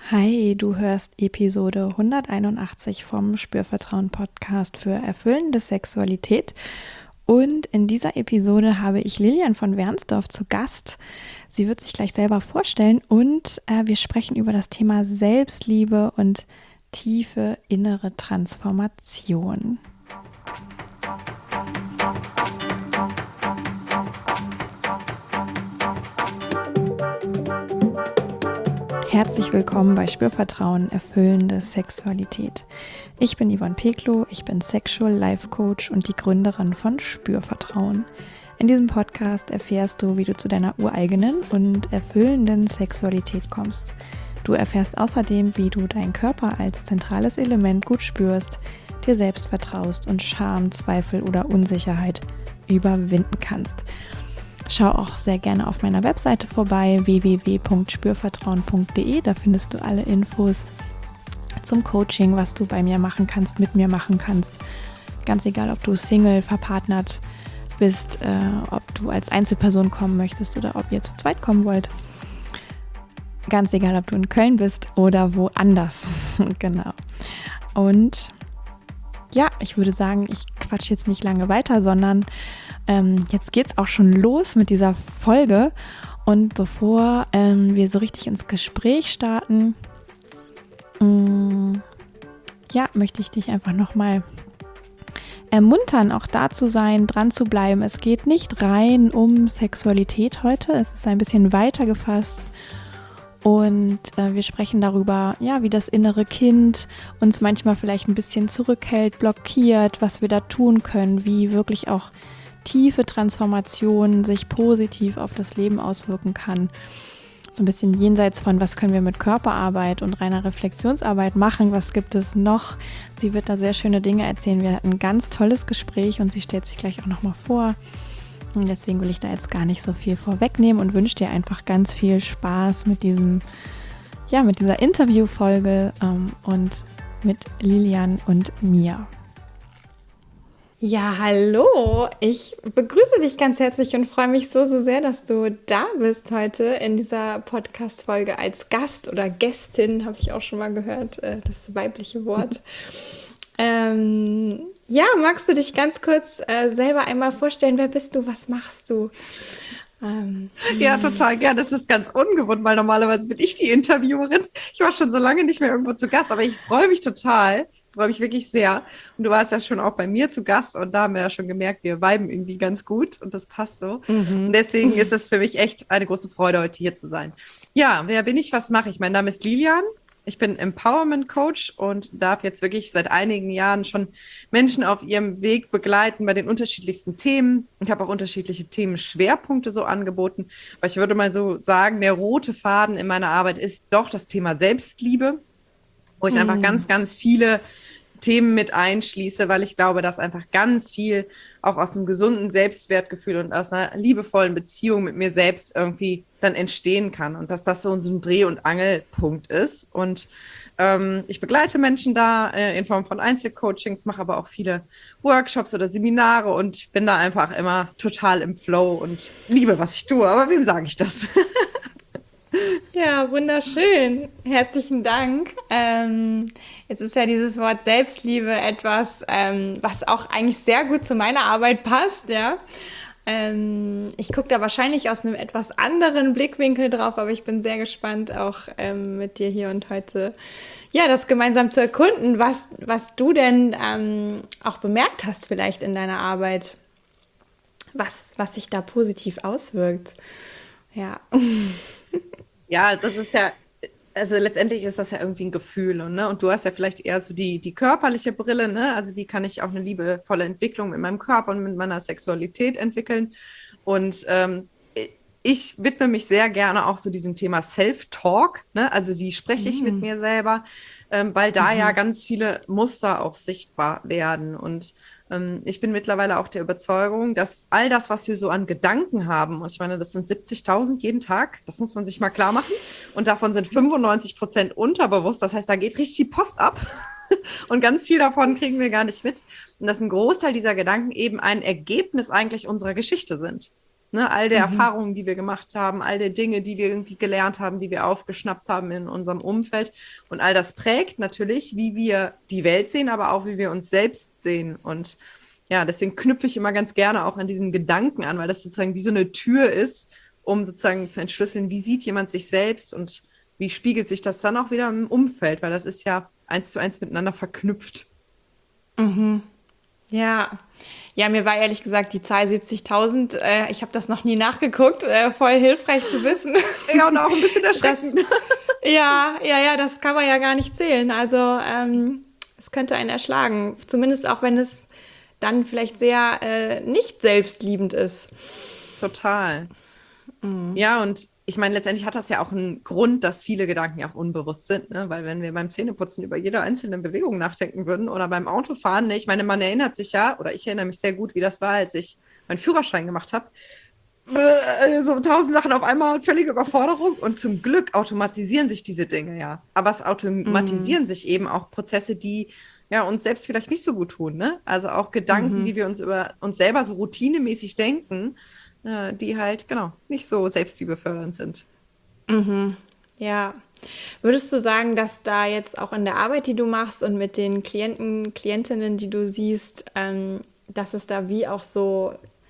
Hi, du hörst Episode 181 vom Spürvertrauen-Podcast für erfüllende Sexualität. Und in dieser Episode habe ich Lilian von Wernsdorf zu Gast. Sie wird sich gleich selber vorstellen und wir sprechen über das Thema Selbstliebe und tiefe innere Transformation. Herzlich willkommen bei Spürvertrauen, erfüllende Sexualität. Ich bin Yvonne Peklo, ich bin Sexual Life Coach und die Gründerin von Spürvertrauen. In diesem Podcast erfährst du, wie du zu deiner ureigenen und erfüllenden Sexualität kommst. Du erfährst außerdem, wie du deinen Körper als zentrales Element gut spürst, dir selbst vertraust und Scham, Zweifel oder Unsicherheit überwinden kannst. Schau auch sehr gerne auf meiner Webseite vorbei, www.spürvertrauen.de. Da findest du alle Infos zum Coaching, was du bei mir machen kannst, mit mir machen kannst. Ganz egal, ob du Single, verpartnert bist, ob du als Einzelperson kommen möchtest oder ob ihr zu zweit kommen wollt. Ganz egal, ob du in Köln bist oder woanders. Genau. Und ja, ich würde sagen, ich quatsche jetzt nicht lange weiter, sondern jetzt geht's auch schon los mit dieser Folge. Und bevor wir so richtig ins Gespräch starten, möchte ich dich einfach nochmal ermuntern, auch da zu sein, dran zu bleiben. Es geht nicht rein um Sexualität heute, es ist ein bisschen weiter gefasst. Und wir sprechen darüber, ja, wie das innere Kind uns manchmal vielleicht ein bisschen zurückhält, blockiert, was wir da tun können, wie wirklich auch tiefe Transformation sich positiv auf das Leben auswirken kann. So ein bisschen jenseits von, was können wir mit Körperarbeit und reiner Reflexionsarbeit machen, was gibt es noch. Sie wird da sehr schöne Dinge erzählen. Wir hatten ein ganz tolles Gespräch und sie stellt sich gleich auch nochmal vor. Und deswegen will ich da jetzt gar nicht so viel vorwegnehmen und wünsche dir einfach ganz viel Spaß mit mit dieser Interviewfolge und mit Lilian und mir. Ja, hallo. Ich begrüße dich ganz herzlich und freue mich so sehr, dass du da bist heute in dieser Podcast-Folge als Gast oder Gästin, habe ich auch schon mal gehört, das weibliche Wort. Magst du dich ganz kurz selber einmal vorstellen? Wer bist du? Was machst du? Ja, total gern. Das ist ganz ungewohnt, weil normalerweise bin ich die Interviewerin. Ich war schon so lange nicht mehr irgendwo zu Gast, aber ich freue mich total. Ich freue mich wirklich sehr. Und du warst ja schon auch bei mir zu Gast und da haben wir ja schon gemerkt, wir viben irgendwie ganz gut und das passt so. Und deswegen ist es für mich echt eine große Freude, heute hier zu sein. Ja, wer bin ich? Was mache ich? Mein Name ist Lilian. Ich bin Empowerment Coach und darf jetzt wirklich seit einigen Jahren schon Menschen auf ihrem Weg begleiten bei den unterschiedlichsten Themen. Ich habe auch unterschiedliche Themenschwerpunkte so angeboten. Aber ich würde mal so sagen, der rote Faden in meiner Arbeit ist doch das Thema Selbstliebe, wo ich einfach ganz, ganz viele Themen mit einschließe, weil ich glaube, dass einfach ganz viel auch aus einem gesunden Selbstwertgefühl und aus einer liebevollen Beziehung mit mir selbst irgendwie dann entstehen kann und dass das so ein Dreh- und Angelpunkt ist. Und ich begleite Menschen da in Form von Einzelcoachings, mache aber auch viele Workshops oder Seminare und bin da einfach immer total im Flow und liebe, was ich tue. Aber wem sage ich das? Ja, wunderschön. Herzlichen Dank. Jetzt ist ja dieses Wort Selbstliebe etwas, was auch eigentlich sehr gut zu meiner Arbeit passt, ja. Ich gucke da wahrscheinlich aus einem etwas anderen Blickwinkel drauf, aber ich bin sehr gespannt, auch mit dir hier und heute, ja, das gemeinsam zu erkunden, was du denn auch bemerkt hast vielleicht in deiner Arbeit, was sich da positiv auswirkt. Ja. Ja, das ist ja, also letztendlich ist das ja irgendwie ein Gefühl, ne? Und du hast ja vielleicht eher so die körperliche Brille, ne? Also wie kann ich auch eine liebevolle Entwicklung mit meinem Körper und mit meiner Sexualität entwickeln? Und ich widme mich sehr gerne auch so diesem Thema Self-Talk, ne? Also wie spreche ich mit mir selber, weil da ja ganz viele Muster auch sichtbar werden. Und ich bin mittlerweile auch der Überzeugung, dass all das, was wir so an Gedanken haben, und ich meine, das sind 70.000 jeden Tag, das muss man sich mal klar machen, und davon sind 95% unterbewusst, das heißt, da geht richtig die Post ab und ganz viel davon kriegen wir gar nicht mit. Und dass ein Großteil dieser Gedanken eben ein Ergebnis eigentlich unserer Geschichte sind. Ne, all der Erfahrungen, die wir gemacht haben, all der Dinge, die wir irgendwie gelernt haben, die wir aufgeschnappt haben in unserem Umfeld. Und all das prägt natürlich, wie wir die Welt sehen, aber auch, wie wir uns selbst sehen. Und ja, deswegen knüpfe ich immer ganz gerne auch an diesen Gedanken an, weil das sozusagen wie so eine Tür ist, um sozusagen zu entschlüsseln, wie sieht jemand sich selbst und wie spiegelt sich das dann auch wieder im Umfeld, weil das ist ja 1:1 miteinander verknüpft. Ja. Ja, mir war ehrlich gesagt die Zahl 70.000, ich habe das noch nie nachgeguckt, voll hilfreich zu wissen. Ja, und auch ein bisschen Das, erschreckend. ja, das kann man ja gar nicht zählen. Also es könnte einen erschlagen, zumindest auch wenn es dann vielleicht sehr nicht selbstliebend ist. Total. Ja, und ich meine, letztendlich hat das ja auch einen Grund, dass viele Gedanken ja auch unbewusst sind, ne? Weil wenn wir beim Zähneputzen über jede einzelne Bewegung nachdenken würden oder beim Autofahren, ne? Ich meine, man erinnert sich ja, oder ich erinnere mich sehr gut, wie das war, als ich meinen Führerschein gemacht habe. So 1.000 Sachen auf einmal, völlige Überforderung. Und zum Glück automatisieren sich diese Dinge ja. Aber es automatisieren sich eben auch Prozesse, die ja uns selbst vielleicht nicht so gut tun, ne? Also auch Gedanken, die wir uns über uns selber so routinemäßig denken, die halt, genau, nicht so selbstliebefördernd sind. Ja. Würdest du sagen, dass da jetzt auch in der Arbeit, die du machst und mit den Klienten, Klientinnen, die du siehst, dass es da wie auch so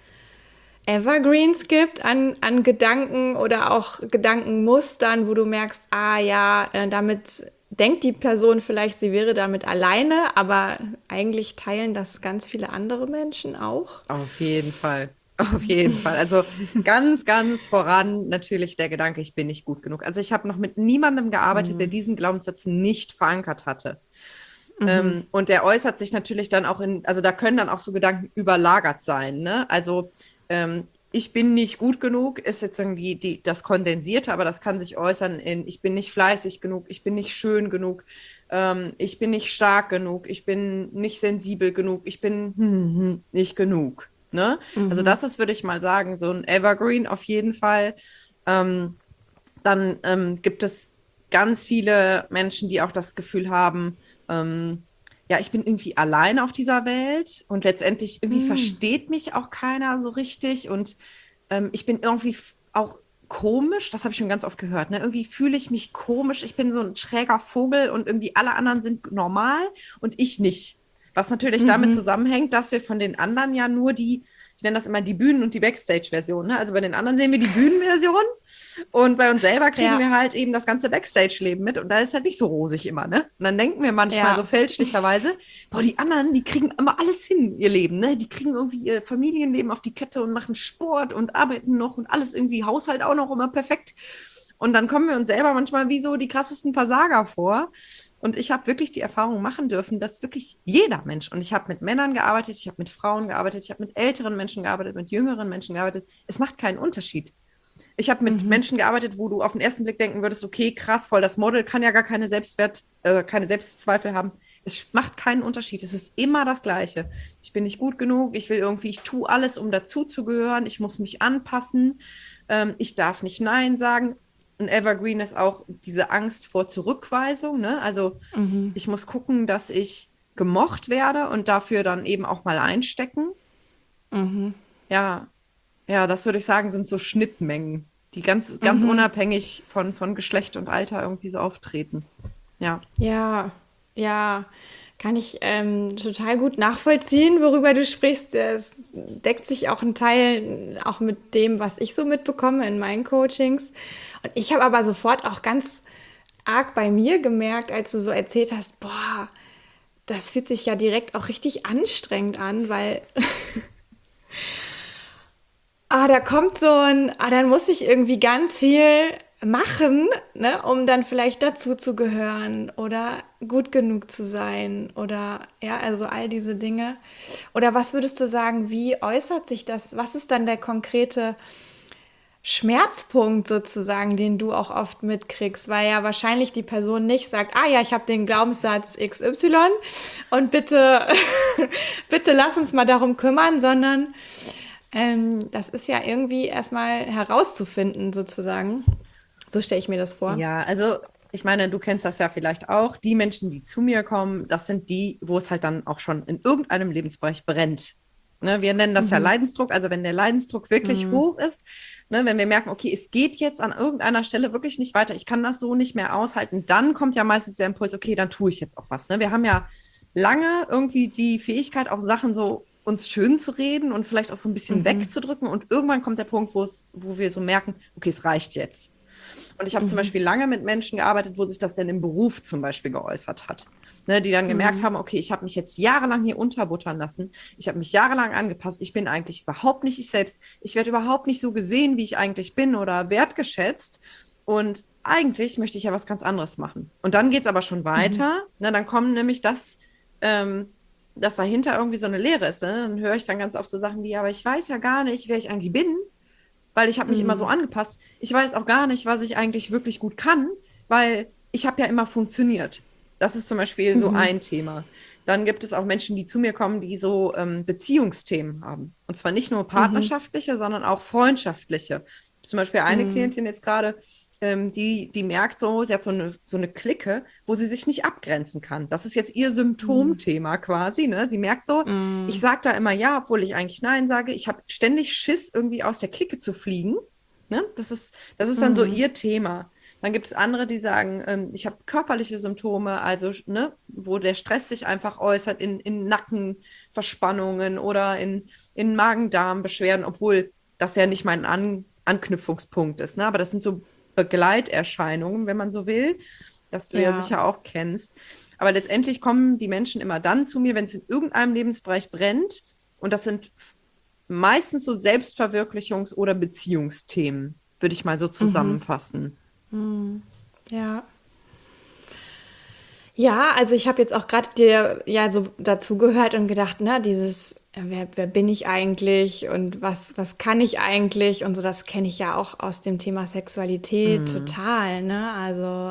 Evergreens gibt an Gedanken oder auch Gedankenmustern, wo du merkst, ah ja, damit denkt die Person vielleicht, sie wäre damit alleine, aber eigentlich teilen das ganz viele andere Menschen auch? Auf jeden Fall. Auf jeden Fall. Also ganz, ganz voran natürlich der Gedanke, ich bin nicht gut genug. Also ich habe noch mit niemandem gearbeitet, der diesen Glaubenssatz nicht verankert hatte. Und der äußert sich natürlich dann auch also da können dann auch so Gedanken überlagert sein. Ne? Also ich bin nicht gut genug, ist jetzt irgendwie das Kondensierte, aber das kann sich äußern in, ich bin nicht fleißig genug, ich bin nicht schön genug, ich bin nicht stark genug, ich bin nicht sensibel genug, ich bin nicht genug. Ne? Also das ist, würde ich mal sagen, so ein Evergreen auf jeden Fall. Dann gibt es ganz viele Menschen, die auch das Gefühl haben, ja, ich bin irgendwie alleine auf dieser Welt und letztendlich irgendwie versteht mich auch keiner so richtig und ich bin irgendwie auch komisch, das habe ich schon ganz oft gehört, ne? Irgendwie fühle ich mich komisch, ich bin so ein schräger Vogel und irgendwie alle anderen sind normal und ich nicht. Was natürlich damit zusammenhängt, dass wir von den anderen ja nur ich nenne das immer die Bühnen- und die Backstage-Version. Ne? Also bei den anderen sehen wir die Bühnenversion und bei uns selber kriegen wir halt eben das ganze Backstage-Leben mit und da ist halt nicht so rosig immer. Ne? Und dann denken wir manchmal so fälschlicherweise, boah, die anderen, die kriegen immer alles hin, ihr Leben. Ne? Die kriegen irgendwie ihr Familienleben auf die Kette und machen Sport und arbeiten noch und alles irgendwie, Haushalt auch noch immer perfekt. Und dann kommen wir uns selber manchmal wie so die krassesten Versager vor. Und ich habe wirklich die Erfahrung machen dürfen, dass wirklich jeder Mensch, und ich habe mit Männern gearbeitet, ich habe mit Frauen gearbeitet, ich habe mit älteren Menschen gearbeitet, mit jüngeren Menschen gearbeitet, es macht keinen Unterschied. Ich habe mit Menschen gearbeitet, wo du auf den ersten Blick denken würdest, okay, krass, voll, das Model kann ja gar keine keine Selbstzweifel haben. Es macht keinen Unterschied. Es ist immer das Gleiche. Ich bin nicht gut genug, ich tue alles, um dazuzugehören, ich muss mich anpassen, ich darf nicht Nein sagen. Ein Evergreen ist auch diese Angst vor Zurückweisung. Ne? Also ich muss gucken, dass ich gemocht werde und dafür dann eben auch mal einstecken. Ja, ja, das würde ich sagen, sind so Schnittmengen, die ganz, ganz unabhängig von Geschlecht und Alter irgendwie so auftreten. Ja. Ja, ja, kann ich total gut nachvollziehen, worüber du sprichst. Es deckt sich auch ein Teil auch mit dem, was ich so mitbekomme in meinen Coachings. Und ich habe aber sofort auch ganz arg bei mir gemerkt, als du so erzählt hast, boah, das fühlt sich ja direkt auch richtig anstrengend an, weil da kommt dann muss ich irgendwie ganz viel machen, ne, um dann vielleicht dazu zu gehören oder gut genug zu sein oder ja, also all diese Dinge. Oder was würdest du sagen, wie äußert sich das? Was ist dann der konkrete Schmerzpunkt sozusagen, den du auch oft mitkriegst, weil ja wahrscheinlich die Person nicht sagt, ah ja, ich habe den Glaubenssatz XY und bitte, bitte lass uns mal darum kümmern, sondern das ist ja irgendwie erstmal herauszufinden sozusagen. So stelle ich mir das vor. Ja, also ich meine, du kennst das ja vielleicht auch. Die Menschen, die zu mir kommen, das sind die, wo es halt dann auch schon in irgendeinem Lebensbereich brennt. Ne, wir nennen das ja Leidensdruck. Also wenn der Leidensdruck wirklich hoch ist, ne, wenn wir merken, okay, es geht jetzt an irgendeiner Stelle wirklich nicht weiter, ich kann das so nicht mehr aushalten, dann kommt ja meistens der Impuls, okay, dann tue ich jetzt auch was. Ne? Wir haben ja lange irgendwie die Fähigkeit, auch Sachen so uns schön zu reden und vielleicht auch so ein bisschen wegzudrücken. Und irgendwann kommt der Punkt, wo wir so merken, okay, es reicht jetzt. Und ich habe zum Beispiel lange mit Menschen gearbeitet, wo sich das dann im Beruf zum Beispiel geäußert hat. Ne, die dann gemerkt haben, okay, ich habe mich jetzt jahrelang hier unterbuttern lassen. Ich habe mich jahrelang angepasst. Ich bin eigentlich überhaupt nicht ich selbst. Ich werde überhaupt nicht so gesehen, wie ich eigentlich bin oder wertgeschätzt. Und eigentlich möchte ich ja was ganz anderes machen. Und dann geht es aber schon weiter. Ne, dann kommen nämlich dass dahinter irgendwie so eine Leere ist. Ne? Dann höre ich dann ganz oft so Sachen wie, aber ich weiß ja gar nicht, wer ich eigentlich bin, weil ich habe mich immer so angepasst. Ich weiß auch gar nicht, was ich eigentlich wirklich gut kann, weil ich habe ja immer funktioniert. Das ist zum Beispiel so ein Thema. Dann gibt es auch Menschen, die zu mir kommen, die so Beziehungsthemen haben. Und zwar nicht nur partnerschaftliche, sondern auch freundschaftliche. Zum Beispiel eine Klientin jetzt gerade, die merkt so, sie hat so eine Clique, wo sie sich nicht abgrenzen kann. Das ist jetzt ihr Symptomthema quasi. Ne? Sie merkt so, ich sage da immer ja, obwohl ich eigentlich nein sage. Ich habe ständig Schiss, irgendwie aus der Clique zu fliegen. Ne? Das ist dann so ihr Thema. Dann gibt es andere, die sagen, ich habe körperliche Symptome, also ne, wo der Stress sich einfach äußert in Nackenverspannungen oder in Magen-Darm-Beschwerden, obwohl das ja nicht mein Anknüpfungspunkt ist. Ne? Aber das sind so Begleiterscheinungen, wenn man so will, das du ja sicher auch kennst. Aber letztendlich kommen die Menschen immer dann zu mir, wenn es in irgendeinem Lebensbereich brennt. Und das sind meistens so Selbstverwirklichungs- oder Beziehungsthemen, würde ich mal so zusammenfassen. Ja. Ja, also ich habe jetzt auch gerade dir ja so dazugehört und gedacht, ne, dieses, wer bin ich eigentlich und was kann ich eigentlich und so, das kenne ich ja auch aus dem Thema Sexualität total, ne? Also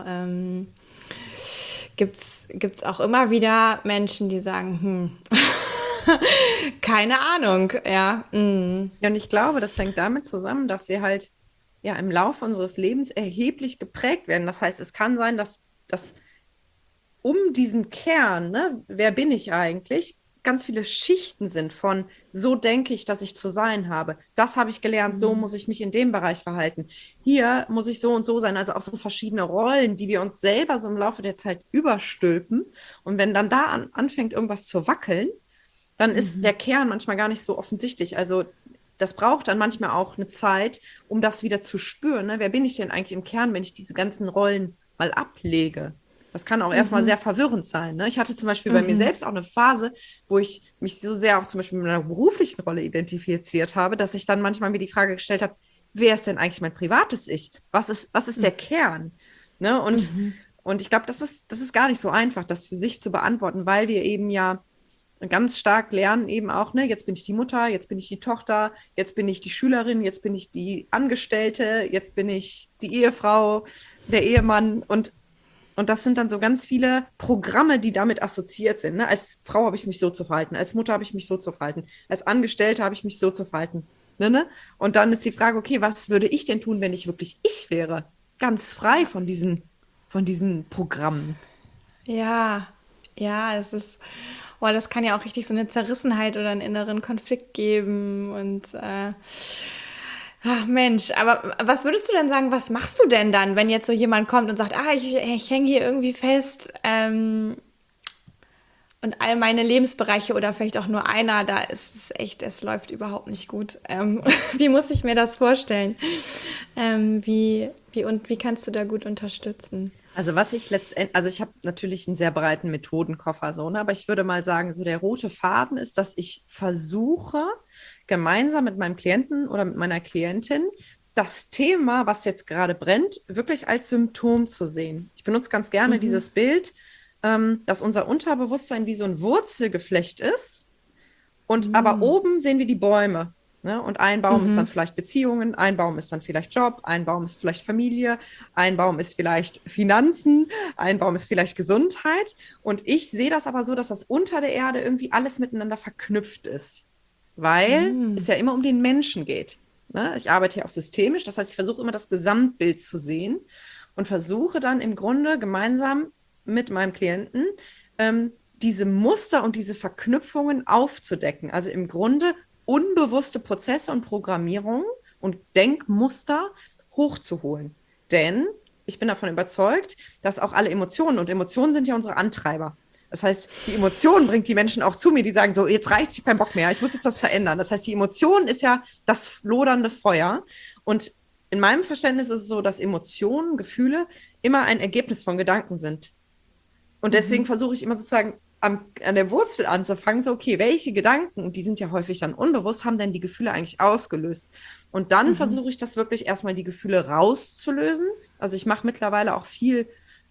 gibt's auch immer wieder Menschen, die sagen, keine Ahnung, ja. Ja, und ich glaube, das hängt damit zusammen, dass wir halt ja im Laufe unseres Lebens erheblich geprägt werden. Das heißt, es kann sein, dass um diesen Kern, ne, wer bin ich eigentlich, ganz viele Schichten sind von, so denke ich, dass ich zu sein habe. Das habe ich gelernt, so muss ich mich in dem Bereich verhalten. Hier muss ich so und so sein. Also auch so verschiedene Rollen, die wir uns selber so im Laufe der Zeit überstülpen. Und wenn dann da anfängt, irgendwas zu wackeln, dann ist der Kern manchmal gar nicht so offensichtlich. Also das braucht dann manchmal auch eine Zeit, um das wieder zu spüren. Ne? Wer bin ich denn eigentlich im Kern, wenn ich diese ganzen Rollen mal ablege? Das kann auch erstmal sehr verwirrend sein. Ne? Ich hatte zum Beispiel bei mir selbst auch eine Phase, wo ich mich so sehr auch zum Beispiel mit meiner beruflichen Rolle identifiziert habe, dass ich dann manchmal mir die Frage gestellt habe, wer ist denn eigentlich mein privates Ich? Was ist der Kern? Ne? Und ich glaube, das ist gar nicht so einfach, das für sich zu beantworten, weil wir eben ja ganz stark lernen eben auch, ne, jetzt bin ich die Mutter, jetzt bin ich die Tochter, jetzt bin ich die Schülerin, jetzt bin ich die Angestellte, jetzt bin ich die Ehefrau, der Ehemann und das sind dann so ganz viele Programme, die damit assoziiert sind. Ne? Als Frau habe ich mich so zu verhalten, als Mutter habe ich mich so zu verhalten, als Angestellte habe ich mich so zu verhalten. Ne? Und dann ist die Frage, okay, was würde ich denn tun, wenn ich wirklich ich wäre? Ganz frei von diesen Programmen. Ja, ja, das kann ja auch richtig so eine Zerrissenheit oder einen inneren Konflikt geben und ach Mensch, aber was würdest du denn sagen, was machst du denn dann, wenn jetzt so jemand kommt und sagt, ich hänge hier irgendwie fest und all meine Lebensbereiche oder vielleicht auch nur einer, da ist es echt, es läuft überhaupt nicht gut. Wie muss ich mir das vorstellen? Wie kannst du da gut unterstützen? Also ich habe natürlich einen sehr breiten Methodenkoffer, so, ne? Aber ich würde mal sagen, so der rote Faden ist, dass ich versuche, gemeinsam mit meinem Klienten oder mit meiner Klientin das Thema, was jetzt gerade brennt, wirklich als Symptom zu sehen. Ich benutze ganz gerne dieses Bild, dass unser Unterbewusstsein wie so ein Wurzelgeflecht ist und aber oben sehen wir die Bäume. Ne? Und ein Baum ist dann vielleicht Beziehungen, ein Baum ist dann vielleicht Job, ein Baum ist vielleicht Familie, ein Baum ist vielleicht Finanzen, ein Baum ist vielleicht Gesundheit. Und ich sehe das aber so, dass das unter der Erde irgendwie alles miteinander verknüpft ist, weil es ja immer um den Menschen geht. Ne? Ich arbeite ja auch systemisch, das heißt, ich versuche immer das Gesamtbild zu sehen und versuche dann im Grunde gemeinsam mit meinem Klienten diese Muster und diese Verknüpfungen aufzudecken. Also im Grunde unbewusste Prozesse und Programmierungen und Denkmuster hochzuholen. Denn ich bin davon überzeugt, dass auch alle Emotionen, und Emotionen sind ja unsere Antreiber. Das heißt, die Emotion bringt die Menschen auch zu mir, die sagen so, jetzt reicht's, ich habe keinen Bock mehr, ich muss jetzt das verändern. Das heißt, die Emotion ist ja das lodernde Feuer. Und in meinem Verständnis ist es so, dass Emotionen, Gefühle immer ein Ergebnis von Gedanken sind. Und deswegen versuche ich immer sozusagen an der Wurzel anzufangen, so, okay, welche Gedanken, und die sind ja häufig dann unbewusst, haben denn die Gefühle eigentlich ausgelöst? Und dann versuche ich das wirklich erstmal die Gefühle rauszulösen. Also ich mache mittlerweile auch viel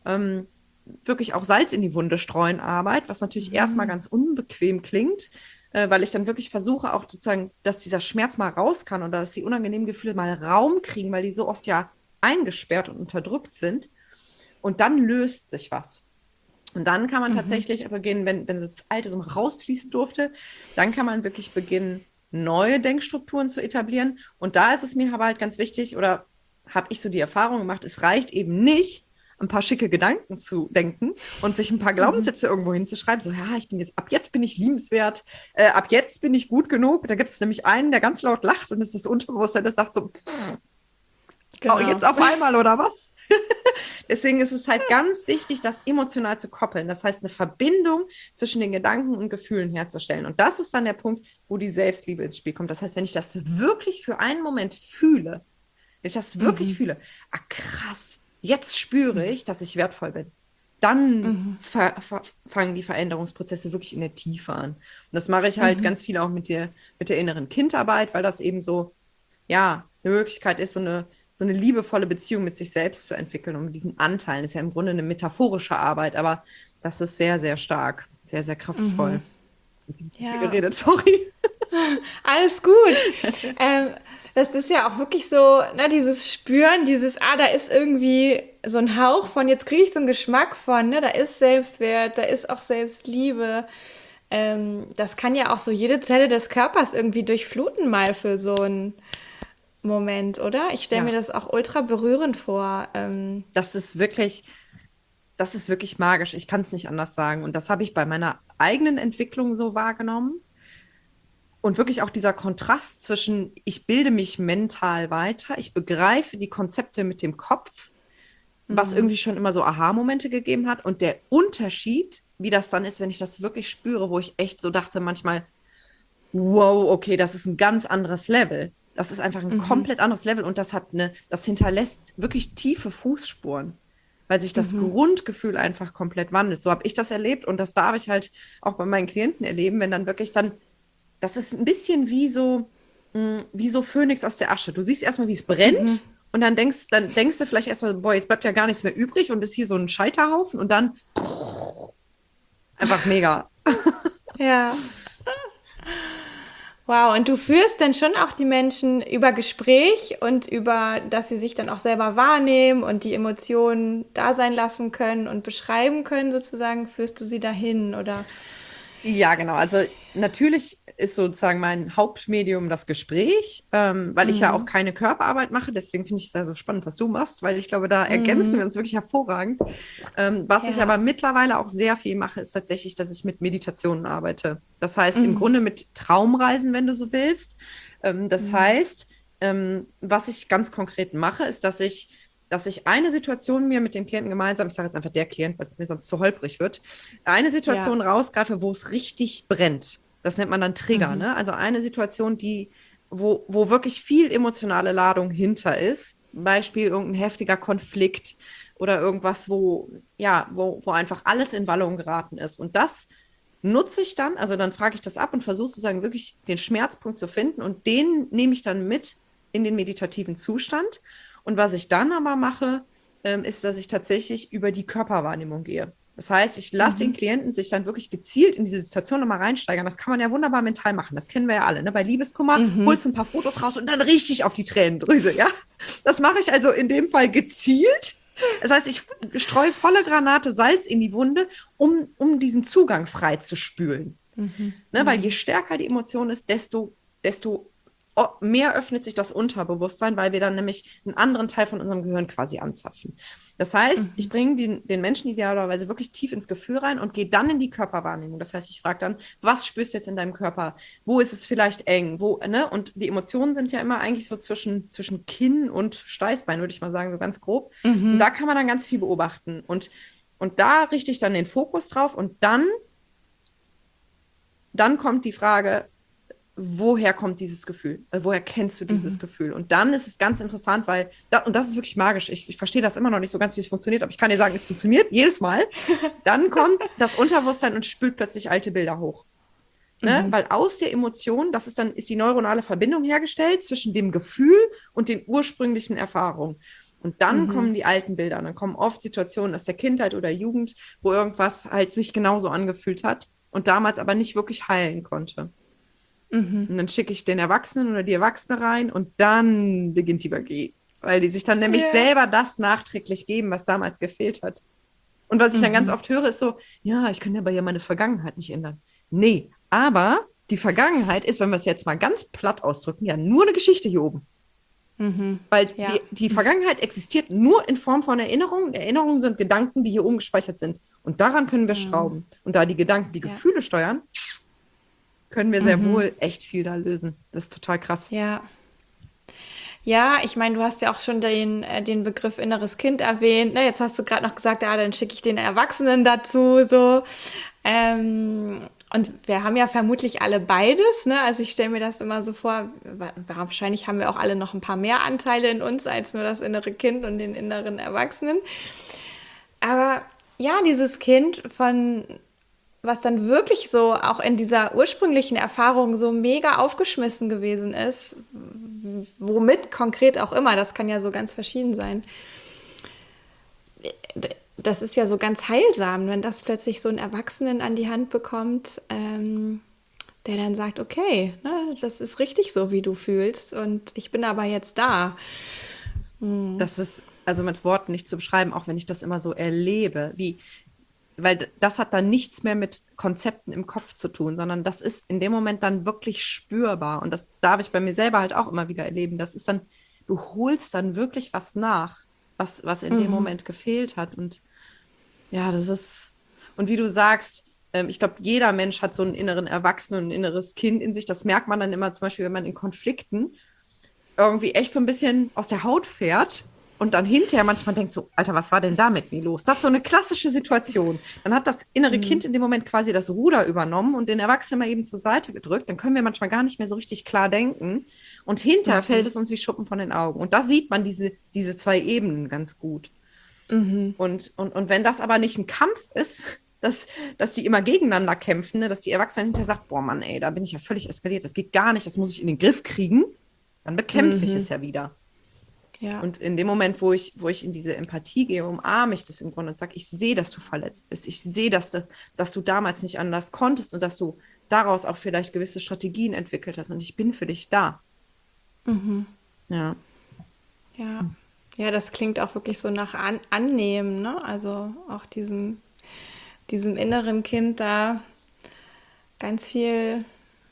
wirklich auch Salz in die Wunde streuen Arbeit, was natürlich erstmal ganz unbequem klingt, weil ich dann wirklich versuche auch sozusagen, dass dieser Schmerz mal raus kann oder dass die unangenehmen Gefühle mal Raum kriegen, weil die so oft ja eingesperrt und unterdrückt sind. Und dann löst sich was. Und dann kann man tatsächlich beginnen, wenn so das Alte so mal rausfließen durfte, dann kann man wirklich beginnen, neue Denkstrukturen zu etablieren. Und da ist es mir aber halt ganz wichtig, oder habe ich so die Erfahrung gemacht, es reicht eben nicht, ein paar schicke Gedanken zu denken und sich ein paar Glaubenssätze irgendwo hinzuschreiben. So, ja, ab jetzt bin ich liebenswert, ab jetzt bin ich gut genug. Da gibt es nämlich einen, der ganz laut lacht und es ist das Unterbewusstsein, das sagt so, genau. Oh, jetzt auf einmal oder was? Deswegen ist es halt ganz wichtig, das emotional zu koppeln. Das heißt, eine Verbindung zwischen den Gedanken und Gefühlen herzustellen. Und das ist dann der Punkt, wo die Selbstliebe ins Spiel kommt. Das heißt, wenn ich das wirklich für einen Moment fühle, wenn ich das wirklich fühle, krass, jetzt spüre ich, dass ich wertvoll bin. Dann fangen die Veränderungsprozesse wirklich in der Tiefe an. Und das mache ich halt ganz viel auch mit der inneren Kindarbeit, weil das eben so, ja, eine Möglichkeit ist, so eine liebevolle Beziehung mit sich selbst zu entwickeln und mit diesen Anteilen. Das ist ja im Grunde eine metaphorische Arbeit, aber das ist sehr, sehr stark, sehr, sehr kraftvoll. Ja. Geredet, sorry. Alles gut. Das ist ja auch wirklich so, ne, dieses Spüren, da ist irgendwie so ein Hauch von, jetzt kriege ich so einen Geschmack von, ne, da ist Selbstwert, da ist auch Selbstliebe. Das kann ja auch so jede Zelle des Körpers irgendwie durchfluten mal für so einen Moment, oder? Ich stelle mir das auch ultra berührend vor. Das ist wirklich magisch. Ich kann es nicht anders sagen. Und das habe ich bei meiner eigenen Entwicklung so wahrgenommen. Und wirklich auch dieser Kontrast zwischen, ich bilde mich mental weiter, ich begreife die Konzepte mit dem Kopf, was irgendwie schon immer so Aha-Momente gegeben hat. Und der Unterschied, wie das dann ist, wenn ich das wirklich spüre, wo ich echt so dachte manchmal, wow, okay, das ist ein ganz anderes Level. Das ist einfach ein komplett anderes Level und das hinterlässt wirklich tiefe Fußspuren, weil sich das Grundgefühl einfach komplett wandelt. So habe ich das erlebt und das darf ich halt auch bei meinen Klienten erleben, wenn dann wirklich das ist ein bisschen wie so Phönix aus der Asche. Du siehst erstmal, wie es brennt und dann denkst du vielleicht erstmal, boah, jetzt bleibt ja gar nichts mehr übrig und ist hier so ein Scheiterhaufen und dann einfach mega. Ja. Wow, und du führst dann schon auch die Menschen über Gespräch und über, dass sie sich dann auch selber wahrnehmen und die Emotionen da sein lassen können und beschreiben können, sozusagen, führst du sie dahin, oder? Ja, genau. Also natürlich ist sozusagen mein Hauptmedium das Gespräch, weil ich ja auch keine Körperarbeit mache. Deswegen finde ich es sehr so spannend, was du machst, weil ich glaube, da ergänzen wir uns wirklich hervorragend. Was ich aber mittlerweile auch sehr viel mache, ist tatsächlich, dass ich mit Meditationen arbeite. Das heißt, im Grunde mit Traumreisen, wenn du so willst. Das heißt, was ich ganz konkret mache, ist, dass ich eine Situation mir mit dem Klienten gemeinsam, ich sage jetzt einfach der Klient, weil es mir sonst zu holprig wird, eine Situation rausgreife, wo es richtig brennt. Das nennt man dann Trigger, ne? Also eine Situation, wo wirklich viel emotionale Ladung hinter ist. Beispiel irgendein heftiger Konflikt oder irgendwas, wo einfach alles in Wallung geraten ist. Und das nutze ich dann, also dann frage ich das ab und versuche sozusagen wirklich den Schmerzpunkt zu finden und den nehme ich dann mit in den meditativen Zustand. Und was ich dann aber mache, ist, dass ich tatsächlich über die Körperwahrnehmung gehe. Das heißt, ich lasse den Klienten sich dann wirklich gezielt in diese Situation nochmal reinsteigern. Das kann man ja wunderbar mental machen. Das kennen wir ja alle. Ne? Bei Liebeskummer holst du ein paar Fotos raus und dann richtig auf die Tränendrüse. Ja? Das mache ich also in dem Fall gezielt. Das heißt, ich streue volle Granate Salz in die Wunde, um diesen Zugang frei zu spülen. Ne? Weil je stärker die Emotion ist, desto mehr öffnet sich das Unterbewusstsein, weil wir dann nämlich einen anderen Teil von unserem Gehirn quasi anzapfen. Das heißt, ich bringe den Menschen idealerweise wirklich tief ins Gefühl rein und gehe dann in die Körperwahrnehmung. Das heißt, ich frage dann, was spürst du jetzt in deinem Körper? Wo ist es vielleicht eng? Wo, ne? Und die Emotionen sind ja immer eigentlich so zwischen Kinn und Steißbein, würde ich mal sagen, so ganz grob. Und da kann man dann ganz viel beobachten. Und da richte ich dann den Fokus drauf und dann kommt die Frage, woher kommt dieses Gefühl? Woher kennst du dieses Gefühl? Und dann ist es ganz interessant, weil, und das ist wirklich magisch, ich verstehe das immer noch nicht so ganz, wie es funktioniert, aber ich kann dir sagen, es funktioniert jedes Mal. Dann kommt das Unterbewusstsein und spült plötzlich alte Bilder hoch. Ne? Weil aus der Emotion, ist die neuronale Verbindung hergestellt zwischen dem Gefühl und den ursprünglichen Erfahrungen. Und dann kommen die alten Bilder. Und dann kommen oft Situationen aus der Kindheit oder Jugend, wo irgendwas halt sich genauso angefühlt hat und damals aber nicht wirklich heilen konnte. Und dann schicke ich den Erwachsenen oder die Erwachsene rein und dann beginnt die Magie. Weil die sich dann nämlich selber das nachträglich geben, was damals gefehlt hat. Und was ich dann ganz oft höre, ist so, ja, ich kann aber ja meine Vergangenheit nicht ändern. Nee, aber die Vergangenheit ist, wenn wir es jetzt mal ganz platt ausdrücken, ja nur eine Geschichte hier oben. Weil die Vergangenheit existiert nur in Form von Erinnerungen. Erinnerungen sind Gedanken, die hier oben gespeichert sind. Und daran können wir schrauben. Und da die Gedanken die Gefühle steuern, können wir sehr wohl echt viel da lösen. Das ist total krass. Ja. Ja, ich meine, du hast ja auch schon den Begriff inneres Kind erwähnt. Ne? Jetzt hast du gerade noch gesagt, ja, dann schicke ich den Erwachsenen dazu. So. Und wir haben ja vermutlich alle beides. Ne? Also ich stelle mir das immer so vor, wahrscheinlich haben wir auch alle noch ein paar mehr Anteile in uns als nur das innere Kind und den inneren Erwachsenen. Aber ja, dieses Kind was dann wirklich so auch in dieser ursprünglichen Erfahrung so mega aufgeschmissen gewesen ist, womit konkret auch immer, das kann ja so ganz verschieden sein. Das ist ja so ganz heilsam, wenn das plötzlich so einen Erwachsenen an die Hand bekommt, der dann sagt, okay, ne, das ist richtig so, wie du fühlst und ich bin aber jetzt da. Das ist also mit Worten nicht zu beschreiben, auch wenn ich das immer so erlebe, weil das hat dann nichts mehr mit Konzepten im Kopf zu tun, sondern das ist in dem Moment dann wirklich spürbar. Und das darf ich bei mir selber halt auch immer wieder erleben. Das ist dann, du holst dann wirklich was nach, was in dem Moment gefehlt hat. Und ja, das ist, und wie du sagst, ich glaube, jeder Mensch hat so einen inneren Erwachsenen und ein inneres Kind in sich. Das merkt man dann immer zum Beispiel, wenn man in Konflikten irgendwie echt so ein bisschen aus der Haut fährt. Und dann hinterher manchmal denkt so, Alter, was war denn da mit mir los? Das ist so eine klassische Situation. Dann hat das innere Kind in dem Moment quasi das Ruder übernommen und den Erwachsenen mal eben zur Seite gedrückt. Dann können wir manchmal gar nicht mehr so richtig klar denken. Und hinterher fällt es uns wie Schuppen von den Augen. Und da sieht man diese zwei Ebenen ganz gut. Und wenn das aber nicht ein Kampf ist, dass die immer gegeneinander kämpfen, ne, dass die Erwachsenen hinterher sagen, boah Mann, ey, da bin ich ja völlig eskaliert, das geht gar nicht, das muss ich in den Griff kriegen, dann bekämpfe ich es ja wieder. Ja. Und in dem Moment, wo ich in diese Empathie gehe, umarme ich das im Grunde und sage, ich sehe, dass du verletzt bist. Ich sehe, dass du damals nicht anders konntest und dass du daraus auch vielleicht gewisse Strategien entwickelt hast und ich bin für dich da. Ja. Ja. Ja, das klingt auch wirklich so nach Annehmen, ne? Also auch diesem inneren Kind da ganz viel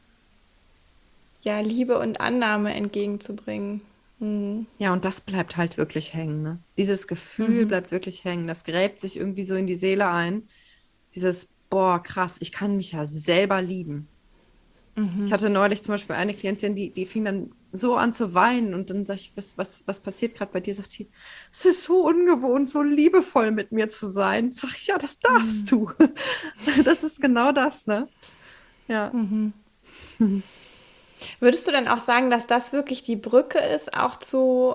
Liebe und Annahme entgegenzubringen. Ja, und das bleibt halt wirklich hängen, ne? Dieses Gefühl bleibt wirklich hängen. Das gräbt sich irgendwie so in die Seele ein. Dieses, boah, krass, ich kann mich ja selber lieben. Ich hatte neulich zum Beispiel eine Klientin, die fing dann so an zu weinen und dann sag ich, was passiert gerade bei dir? Sagt sie, es ist so ungewohnt, so liebevoll mit mir zu sein. Sag ich, ja, das darfst du. Das ist genau das, ne? Ja. Würdest du denn auch sagen, dass das wirklich die Brücke ist, auch zu,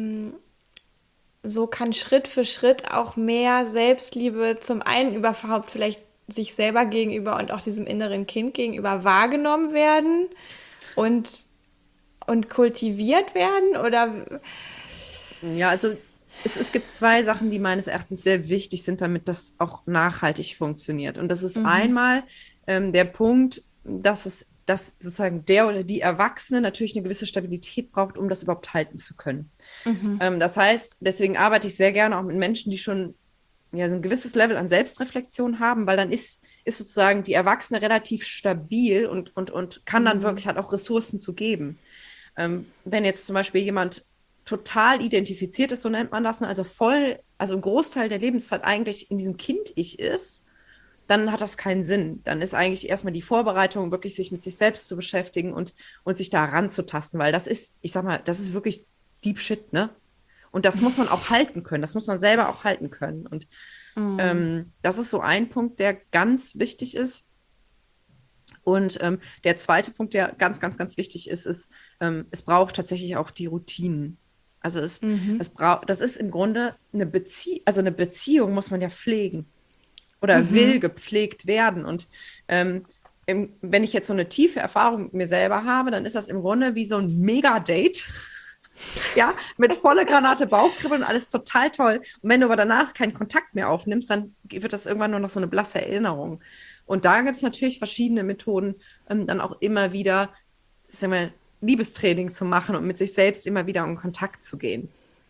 so kann Schritt für Schritt auch mehr Selbstliebe zum einen überhaupt vielleicht sich selber gegenüber und auch diesem inneren Kind gegenüber wahrgenommen werden und kultiviert werden? Oder? Ja, also es gibt zwei Sachen, die meines Erachtens sehr wichtig sind, damit das auch nachhaltig funktioniert. Und das ist einmal der Punkt, dass sozusagen der oder die Erwachsene natürlich eine gewisse Stabilität braucht, um das überhaupt halten zu können. Das heißt, deswegen arbeite ich sehr gerne auch mit Menschen, die schon so ein gewisses Level an Selbstreflexion haben, weil dann ist sozusagen die Erwachsene relativ stabil und kann dann wirklich halt auch Ressourcen zu geben. Wenn jetzt zum Beispiel jemand total identifiziert ist, so nennt man das, ne? Also also ein Großteil der Lebenszeit eigentlich in diesem Kind-Ich ist, dann hat das keinen Sinn. Dann ist eigentlich erstmal die Vorbereitung, wirklich sich mit sich selbst zu beschäftigen und sich da ranzutasten, weil das ist, ich sag mal, das ist wirklich Deep Shit, ne? Und das muss man auch halten können, das muss man selber auch halten können. Und das ist so ein Punkt, der ganz wichtig ist. Und der zweite Punkt, der ganz, ganz, ganz wichtig ist, es braucht tatsächlich auch die Routinen. Also das ist im Grunde eine Beziehung muss man ja pflegen oder will gepflegt werden. Und wenn ich jetzt so eine tiefe Erfahrung mit mir selber habe, dann ist das im Grunde wie so ein Mega-Date. Ja, mit voller Granate Bauchkribbeln, alles total toll. Und wenn du aber danach keinen Kontakt mehr aufnimmst, dann wird das irgendwann nur noch so eine blasse Erinnerung. Und da gibt es natürlich verschiedene Methoden, dann auch immer wieder, sagen wir, Liebestraining zu machen und mit sich selbst immer wieder in Kontakt zu gehen.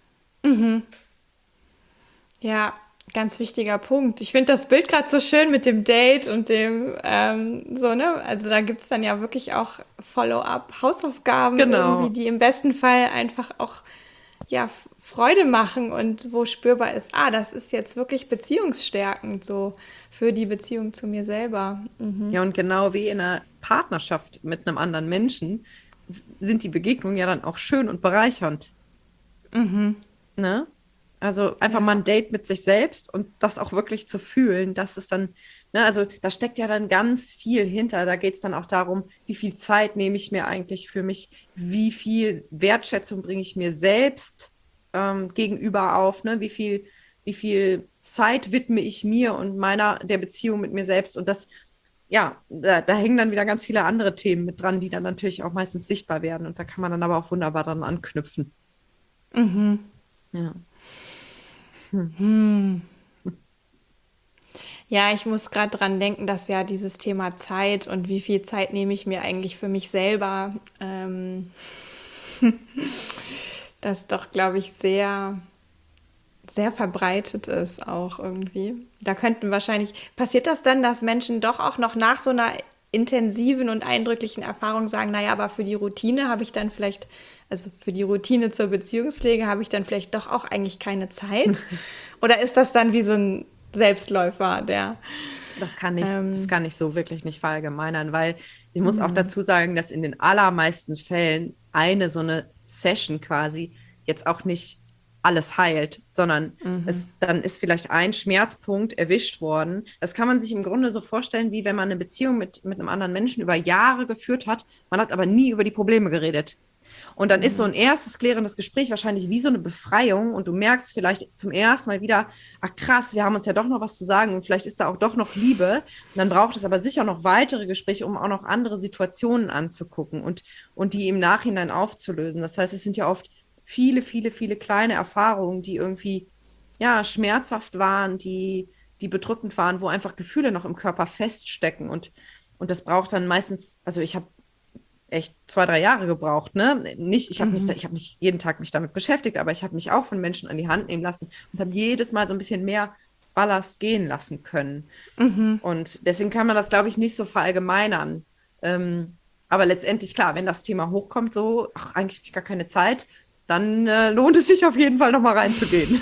Ja, ganz wichtiger Punkt. Ich finde das Bild gerade so schön mit dem Date und dem so, ne? Also da gibt es dann ja wirklich auch Follow-up, Hausaufgaben irgendwie, Genau. die im besten Fall einfach auch ja, Freude machen und wo spürbar ist, das ist jetzt wirklich beziehungsstärkend so für die Beziehung zu mir selber. Ja, und genau wie in einer Partnerschaft mit einem anderen Menschen sind die Begegnungen ja dann auch schön und bereichernd. Ne? Also einfach mal Ja. ein Date mit sich selbst und das auch wirklich zu fühlen, das ist dann, ne, also da steckt ja dann ganz viel hinter. Da geht es dann auch darum, wie viel Zeit nehme ich mir eigentlich für mich, wie viel Wertschätzung bringe ich mir selbst gegenüber auf, ne? Wie viel Zeit widme ich mir und der Beziehung mit mir selbst. Und das, ja, da hängen dann wieder ganz viele andere Themen mit dran, die dann natürlich auch meistens sichtbar werden. Und da kann man dann aber auch wunderbar dran anknüpfen. Ja. Ja, ich muss gerade dran denken, dass ja dieses Thema Zeit und wie viel Zeit nehme ich mir eigentlich für mich selber, das doch, glaube ich, sehr, sehr verbreitet ist auch irgendwie. Da könnten wahrscheinlich, passiert das dann, dass Menschen doch auch noch nach so einer intensiven und eindrücklichen Erfahrung sagen, naja, aber für die Routine habe ich dann vielleicht, also für die Routine zur Beziehungspflege habe ich dann vielleicht doch auch eigentlich keine Zeit? Oder ist das dann wie so ein Selbstläufer, der, Das ähm, kann ich so wirklich nicht verallgemeinern, weil ich muss auch dazu sagen, dass in den allermeisten Fällen so eine Session quasi jetzt auch nicht alles heilt, sondern dann ist vielleicht ein Schmerzpunkt erwischt worden. Das kann man sich im Grunde so vorstellen, wie wenn man eine Beziehung mit einem anderen Menschen über Jahre geführt hat, man hat aber nie über die Probleme geredet. Und dann ist so ein erstes klärendes Gespräch wahrscheinlich wie so eine Befreiung und du merkst vielleicht zum ersten Mal wieder, ach krass, wir haben uns ja doch noch was zu sagen und vielleicht ist da auch doch noch Liebe. Und dann braucht es aber sicher noch weitere Gespräche, um auch noch andere Situationen anzugucken und die im Nachhinein aufzulösen. Das heißt, es sind ja oft viele, viele, viele kleine Erfahrungen, die irgendwie ja schmerzhaft waren, die bedrückend waren, wo einfach Gefühle noch im Körper feststecken und das braucht dann meistens, also ich habe echt 2, 3 Jahre gebraucht, ne? Ich habe ich habe nicht jeden Tag mich damit beschäftigt, aber ich habe mich auch von Menschen an die Hand nehmen lassen und habe jedes Mal so ein bisschen mehr Ballast gehen lassen können. Und deswegen kann man das, glaube ich, nicht so verallgemeinern. Aber letztendlich, klar, wenn das Thema hochkommt, so, ach, eigentlich habe ich gar keine Zeit, dann lohnt es sich auf jeden Fall nochmal reinzugehen.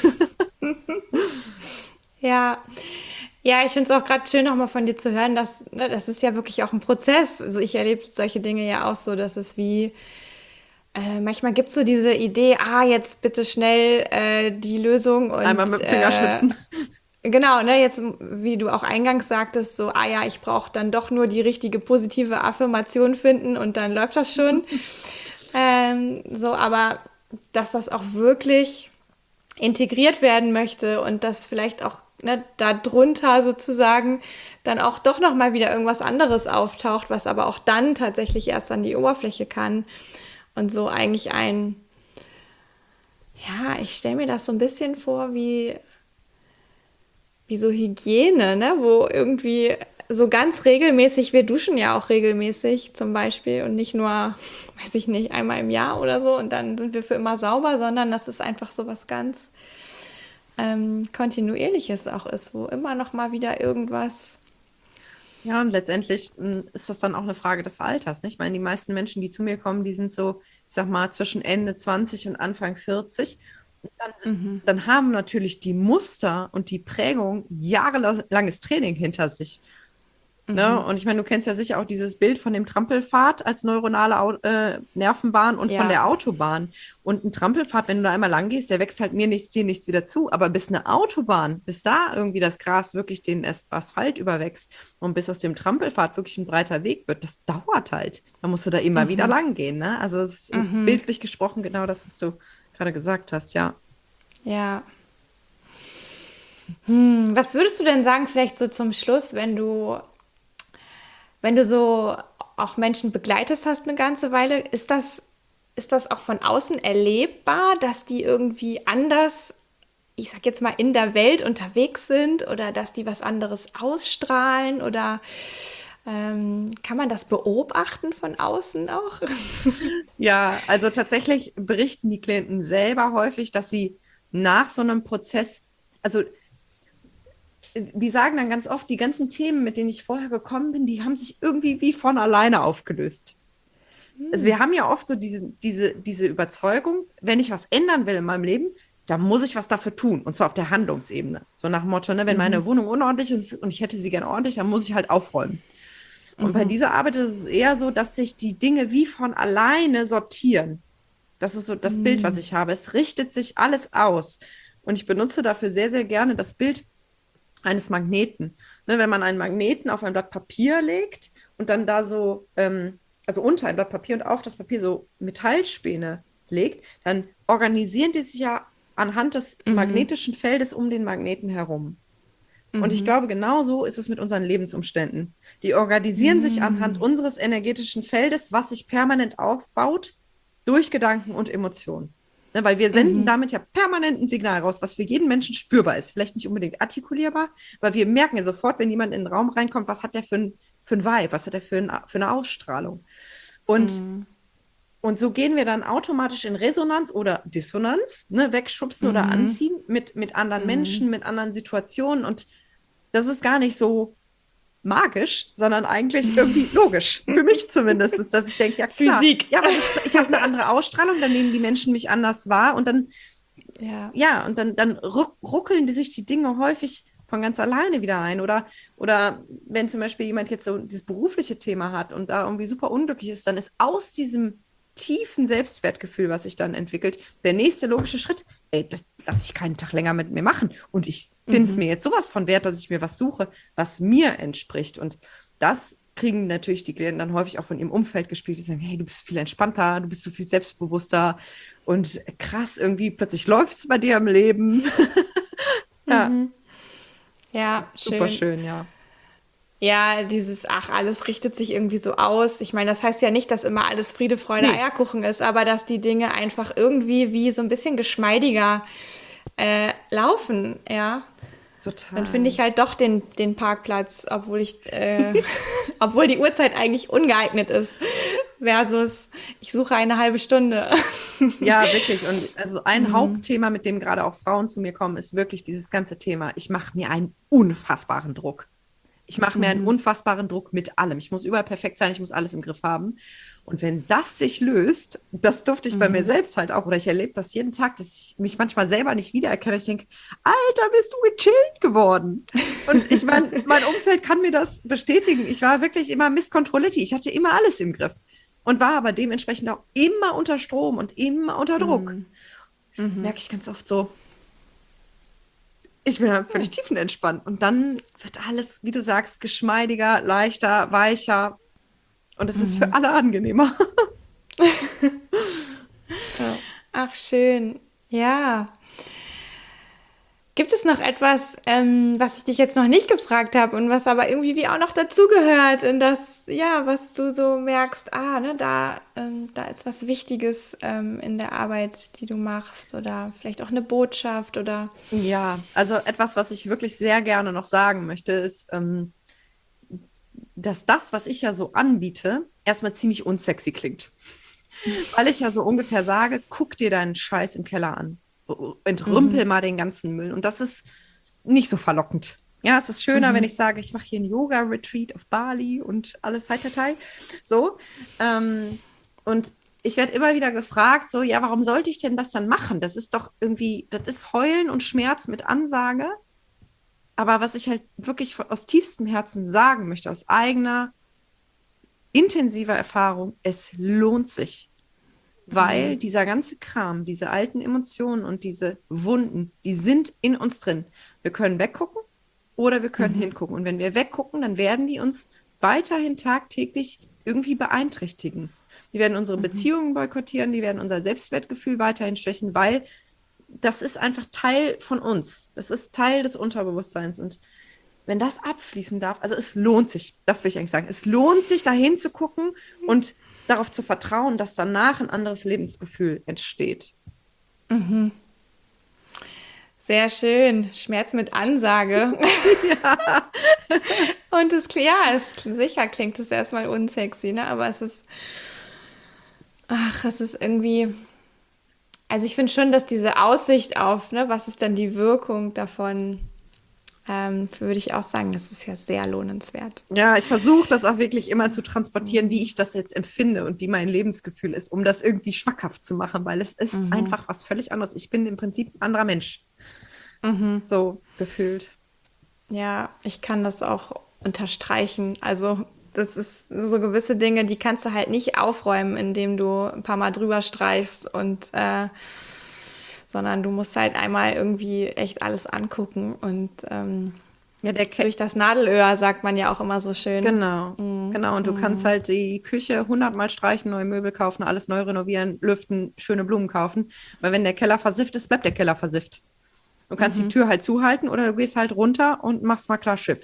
ja, ja, ich finde es auch gerade schön, nochmal von dir zu hören, dass, ne, das ist ja wirklich auch ein Prozess. Also ich erlebe solche Dinge ja auch so, dass es wie, manchmal gibt es so diese Idee, jetzt bitte schnell die Lösung Einmal und mit dem Finger schnipsen. genau, ne, jetzt, wie du auch eingangs sagtest, so, ja, ich brauche dann doch nur die richtige positive Affirmation finden und dann läuft das schon. So, aber dass das auch wirklich integriert werden möchte und dass vielleicht auch ne, darunter sozusagen dann auch doch nochmal wieder irgendwas anderes auftaucht, was aber auch dann tatsächlich erst an die Oberfläche kann. Und so eigentlich ich stelle mir das so ein bisschen vor wie so Hygiene, ne? Wo irgendwie so ganz regelmäßig, wir duschen ja auch regelmäßig zum Beispiel und nicht nur, weiß ich nicht, einmal im Jahr oder so und dann sind wir für immer sauber, sondern das ist einfach so was ganz Kontinuierliches auch ist, wo immer noch mal wieder irgendwas. Ja, und letztendlich ist das dann auch eine Frage des Alters, nicht? Ich meine, die meisten Menschen, die zu mir kommen, die sind so ich sag mal, zwischen Ende 20 und Anfang 40. Dann haben natürlich die Muster und die Prägung jahrelanges Training hinter sich. Ne? Und ich meine, du kennst ja sicher auch dieses Bild von dem Trampelpfad als neuronale Nervenbahn und von der Autobahn. Und ein Trampelpfad, wenn du da einmal lang gehst, der wächst halt mir nichts, dir nichts wieder zu. Aber bis eine Autobahn, bis da irgendwie das Gras wirklich den Asphalt überwächst und bis aus dem Trampelpfad wirklich ein breiter Weg wird, das dauert halt. Da musst du da immer wieder lang gehen. Ne? Also es ist bildlich gesprochen genau das, was du gerade gesagt hast, ja. Ja. Was würdest du denn sagen, vielleicht so zum Schluss, wenn du so auch Menschen begleitest hast eine ganze Weile, ist das auch von außen erlebbar, dass die irgendwie anders, ich sag jetzt mal, in der Welt unterwegs sind oder dass die was anderes ausstrahlen oder kann man das beobachten von außen auch? Ja, also tatsächlich berichten die Klienten selber häufig, dass sie nach so einem Prozess, also die sagen dann ganz oft, die ganzen Themen, mit denen ich vorher gekommen bin, die haben sich irgendwie wie von alleine aufgelöst. Also wir haben ja oft so diese Überzeugung, wenn ich was ändern will in meinem Leben, dann muss ich was dafür tun, und zwar auf der Handlungsebene. So nach dem Motto, ne, wenn meine Wohnung unordentlich ist und ich hätte sie gerne ordentlich, dann muss ich halt aufräumen. Und bei dieser Arbeit ist es eher so, dass sich die Dinge wie von alleine sortieren. Das ist so das Bild, was ich habe. Es richtet sich alles aus. Und ich benutze dafür sehr, sehr gerne das Bild eines Magneten. Ne, wenn man einen Magneten auf ein Blatt Papier legt und dann da so, also unter ein Blatt Papier und auf das Papier so Metallspäne legt, dann organisieren die sich ja anhand des magnetischen Feldes um den Magneten herum. Und ich glaube, genau so ist es mit unseren Lebensumständen. Die organisieren sich anhand unseres energetischen Feldes, was sich permanent aufbaut, durch Gedanken und Emotionen. Ne, weil wir senden damit ja permanent ein Signal raus, was für jeden Menschen spürbar ist. Vielleicht nicht unbedingt artikulierbar, aber wir merken ja sofort, wenn jemand in den Raum reinkommt, was hat der für ein Vibe, was hat er für eine Ausstrahlung. Und so gehen wir dann automatisch in Resonanz oder Dissonanz, ne, wegschubsen oder anziehen mit anderen Menschen, mit anderen Situationen. Und das ist gar nicht so magisch, sondern eigentlich irgendwie logisch. Für mich zumindest ist, dass ich denke, ja klar. Physik. Ja, weil ich habe eine andere Ausstrahlung, dann nehmen die Menschen mich anders wahr und dann, und dann ruckeln die sich die Dinge häufig von ganz alleine wieder ein. Oder wenn zum Beispiel jemand jetzt so dieses berufliche Thema hat und da irgendwie super unglücklich ist, dann ist aus diesem tiefen Selbstwertgefühl, was sich dann entwickelt, der nächste logische Schritt, das lasse ich keinen Tag länger mit mir machen. Und ich bin es mir jetzt sowas von wert, dass ich mir was suche, was mir entspricht. Und das kriegen natürlich die Klienten dann häufig auch von ihrem Umfeld gespielt, die sagen, hey, du bist viel entspannter, du bist so viel selbstbewusster und krass, irgendwie plötzlich läuft es bei dir im Leben. Ja, super schön, ja. Ja, alles richtet sich irgendwie so aus. Ich meine, das heißt ja nicht, dass immer alles Friede, Freude, Eierkuchen ist, aber dass die Dinge einfach irgendwie wie so ein bisschen geschmeidiger laufen, ja. Total. Dann finde ich halt doch den Parkplatz, obwohl die Uhrzeit eigentlich ungeeignet ist, versus ich suche eine halbe Stunde. Ja, wirklich. Und also ein Hauptthema, mit dem gerade auch Frauen zu mir kommen, ist wirklich dieses ganze Thema. Ich mache mir einen unfassbaren Druck. Ich mache mir einen unfassbaren Druck mit allem. Ich muss überall perfekt sein, ich muss alles im Griff haben. Und wenn das sich löst, das durfte ich bei mir selbst halt auch, oder ich erlebe das jeden Tag, dass ich mich manchmal selber nicht wiedererkenne. Ich denke, Alter, bist du gechillt geworden. Und ich meine, mein Umfeld kann mir das bestätigen. Ich war wirklich immer Miss Controlletti. Ich hatte immer alles im Griff und war aber dementsprechend auch immer unter Strom und immer unter Druck. Das merke ich ganz oft so. Ich bin dann völlig tiefenentspannt. Und dann wird alles, wie du sagst, geschmeidiger, leichter, weicher. Und es ist für alle angenehmer. Ach, schön. Ja. Gibt es noch etwas, was ich dich jetzt noch nicht gefragt habe und was aber irgendwie wie auch noch dazugehört in das, ja, was du so merkst, ne, da ist was Wichtiges in der Arbeit, die du machst oder vielleicht auch eine Botschaft oder... Ja, also etwas, was ich wirklich sehr gerne noch sagen möchte, ist, dass das, was ich ja so anbiete, erstmal ziemlich unsexy klingt. Weil ich ja so ungefähr sage, guck dir deinen Scheiß im Keller an. Entrümpel mal den ganzen Müll. Und das ist nicht so verlockend. Ja, es ist schöner, wenn ich sage, ich mache hier einen Yoga-Retreat auf Bali und alles Teil. So. Und ich werde immer wieder gefragt, so, ja, warum sollte ich denn das dann machen? Das ist doch irgendwie, das ist Heulen und Schmerz mit Ansage. Aber was ich halt wirklich aus tiefstem Herzen sagen möchte, aus eigener, intensiver Erfahrung, es lohnt sich. Weil dieser ganze Kram, diese alten Emotionen und diese Wunden, die sind in uns drin. Wir können weggucken oder wir können hingucken. Und wenn wir weggucken, dann werden die uns weiterhin tagtäglich irgendwie beeinträchtigen. Die werden unsere Beziehungen boykottieren, die werden unser Selbstwertgefühl weiterhin schwächen, weil das ist einfach Teil von uns. Das ist Teil des Unterbewusstseins. Und wenn das abfließen darf, also es lohnt sich, das will ich eigentlich sagen, es lohnt sich, da hinzugucken und darauf zu vertrauen, dass danach ein anderes Lebensgefühl entsteht. Sehr schön. Schmerz mit Ansage. Und sicher klingt es erstmal unsexy, ne? Aber es ist irgendwie, also ich finde schon, dass diese Aussicht auf, ne, was ist dann die Wirkung davon, würde ich auch sagen, das ist ja sehr lohnenswert. Ja, ich versuche das auch wirklich immer zu transportieren, wie ich das jetzt empfinde und wie mein Lebensgefühl ist, um das irgendwie schmackhaft zu machen, weil es ist einfach was völlig anderes. Ich bin im Prinzip ein anderer Mensch. So gefühlt. Ja, ich kann das auch unterstreichen. Also das ist so gewisse Dinge, die kannst du halt nicht aufräumen, indem du ein paar Mal drüber streichst sondern du musst halt einmal irgendwie echt alles angucken und Ja, durch das Nadelöhr sagt man ja auch immer so schön. Genau, genau. Und du kannst halt die Küche 100-mal streichen, neue Möbel kaufen, alles neu renovieren, lüften, schöne Blumen kaufen. Weil wenn der Keller versifft ist, bleibt der Keller versifft. Du kannst die Tür halt zuhalten oder du gehst halt runter und machst mal klar Schiff.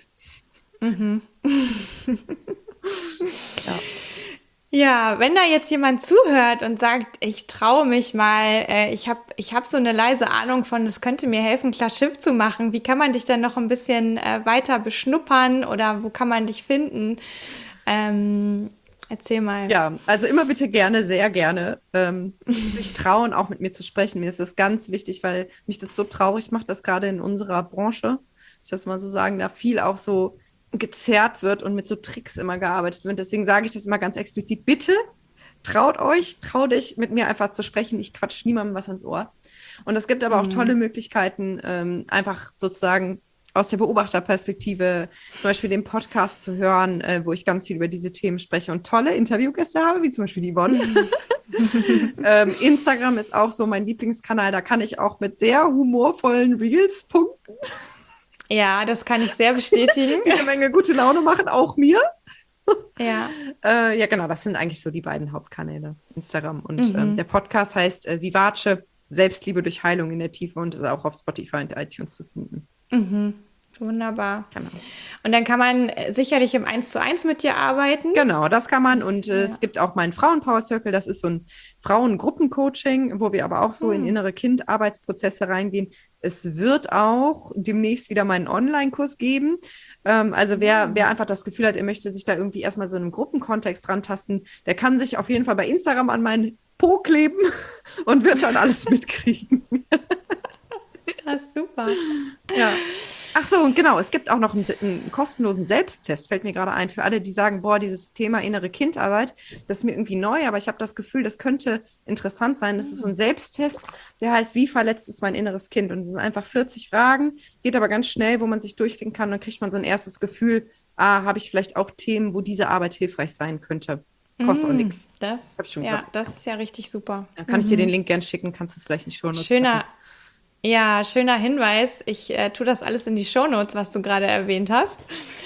Ja. Ja, wenn da jetzt jemand zuhört und sagt, ich traue mich mal, ich hab so eine leise Ahnung von, es könnte mir helfen, klar Schiff zu machen. Wie kann man dich denn noch ein bisschen weiter beschnuppern oder wo kann man dich finden? Erzähl mal. Ja, also immer bitte gerne, sehr gerne, sich trauen, auch mit mir zu sprechen. Mir ist das ganz wichtig, weil mich das so traurig macht, dass gerade in unserer Branche, ich das mal so sagen darf, viel auch so gezerrt wird und mit so Tricks immer gearbeitet wird. Deswegen sage ich das immer ganz explizit. Bitte trau dich, mit mir einfach zu sprechen. Ich quatsch niemandem was ans Ohr. Und es gibt aber auch tolle Möglichkeiten, einfach sozusagen aus der Beobachterperspektive zum Beispiel den Podcast zu hören, wo ich ganz viel über diese Themen spreche und tolle Interviewgäste habe, wie zum Beispiel die Yvonne. Instagram ist auch so mein Lieblingskanal. Da kann ich auch mit sehr humorvollen Reels punkten. Ja, das kann ich sehr bestätigen. Die eine Menge gute Laune machen, auch mir. Ja. Ja, genau, das sind eigentlich so die beiden Hauptkanäle, Instagram. Und der Podcast heißt Vivace, Selbstliebe durch Heilung in der Tiefe und ist auch auf Spotify und iTunes zu finden. Wunderbar. Genau. Und dann kann man sicherlich im 1:1 mit dir arbeiten. Genau, das kann man. Und es gibt auch meinen Frauen-Power Circle. Das ist so ein Frauengruppencoaching, wo wir aber auch so in innere Kind-Arbeitsprozesse reingehen. Es wird auch demnächst wieder meinen Online-Kurs geben. Also wer einfach das Gefühl hat, er möchte sich da irgendwie erstmal so in einem Gruppenkontext rantasten, der kann sich auf jeden Fall bei Instagram an meinen Po kleben und wird dann alles mitkriegen. Das ist super. Ja. Ach so, und genau, es gibt auch noch einen kostenlosen Selbsttest, fällt mir gerade ein, für alle, die sagen, boah, dieses Thema innere Kindarbeit, das ist mir irgendwie neu, aber ich habe das Gefühl, das könnte interessant sein. Das ist so ein Selbsttest, der heißt, wie verletzt ist mein inneres Kind? Und es sind einfach 40 Fragen, geht aber ganz schnell, wo man sich durchklicken kann, dann kriegt man so ein erstes Gefühl, habe ich vielleicht auch Themen, wo diese Arbeit hilfreich sein könnte. Kostet auch nichts. Das ist ja richtig super. Dann kann ich dir den Link gern schicken, kannst du es vielleicht nicht schon nutzen. Schöner Hinweis. Ich tue das alles in die Shownotes, was du gerade erwähnt hast.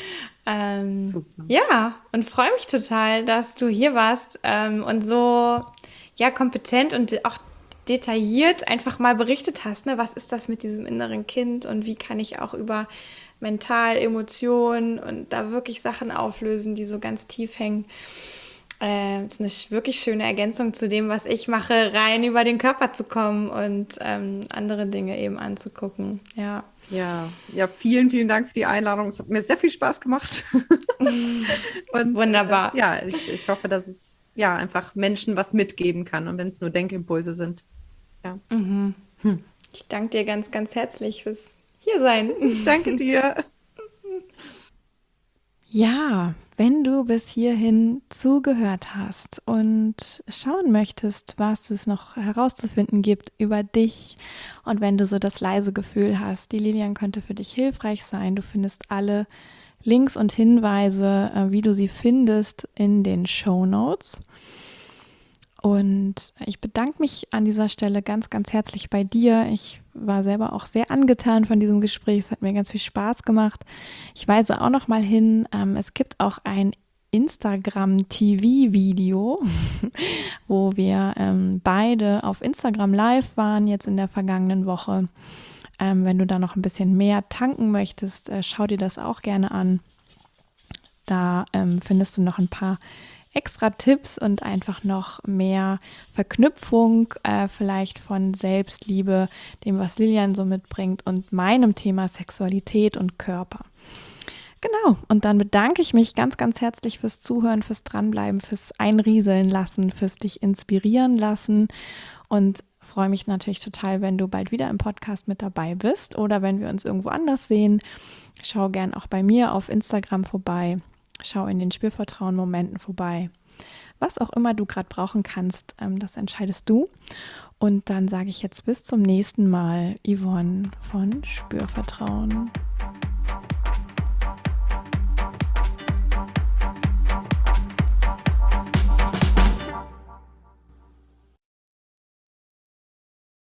Super. Ja, und freue mich total, dass du hier warst und so kompetent und auch detailliert einfach mal berichtet hast, ne? Was ist das mit diesem inneren Kind und wie kann ich auch über Mental, Emotionen und da wirklich Sachen auflösen, die so ganz tief hängen. Das ist eine wirklich schöne Ergänzung zu dem, was ich mache, rein über den Körper zu kommen und andere Dinge eben anzugucken. Ja. Ja, vielen, vielen Dank für die Einladung. Es hat mir sehr viel Spaß gemacht. Und, wunderbar. Ich hoffe, dass es einfach Menschen was mitgeben kann und wenn es nur Denkimpulse sind. Ja. Ich danke dir ganz, ganz herzlich fürs Hiersein. Ich danke dir. Ja, wenn du bis hierhin zugehört hast und schauen möchtest, was es noch herauszufinden gibt über dich und wenn du so das leise Gefühl hast, die Lilian könnte für dich hilfreich sein, du findest alle Links und Hinweise, wie du sie findest, in den Shownotes. Und ich bedanke mich an dieser Stelle ganz, ganz herzlich bei dir. Ich war selber auch sehr angetan von diesem Gespräch. Es hat mir ganz viel Spaß gemacht. Ich weise auch noch mal hin, es gibt auch ein Instagram-TV-Video, wo wir beide auf Instagram live waren, jetzt in der vergangenen Woche. Wenn du da noch ein bisschen mehr tanken möchtest, schau dir das auch gerne an. Da findest du noch ein paar extra Tipps und einfach noch mehr Verknüpfung vielleicht von Selbstliebe, dem, was Lilian so mitbringt und meinem Thema Sexualität und Körper. Genau, und dann bedanke ich mich ganz, ganz herzlich fürs Zuhören, fürs Dranbleiben, fürs Einrieseln lassen, fürs dich inspirieren lassen und freue mich natürlich total, wenn du bald wieder im Podcast mit dabei bist oder wenn wir uns irgendwo anders sehen. Schau gern auch bei mir auf Instagram vorbei. Schau in den Spürvertrauen-Momenten vorbei. Was auch immer du gerade brauchen kannst, das entscheidest du. Und dann sage ich jetzt bis zum nächsten Mal, Yvonne von Spürvertrauen.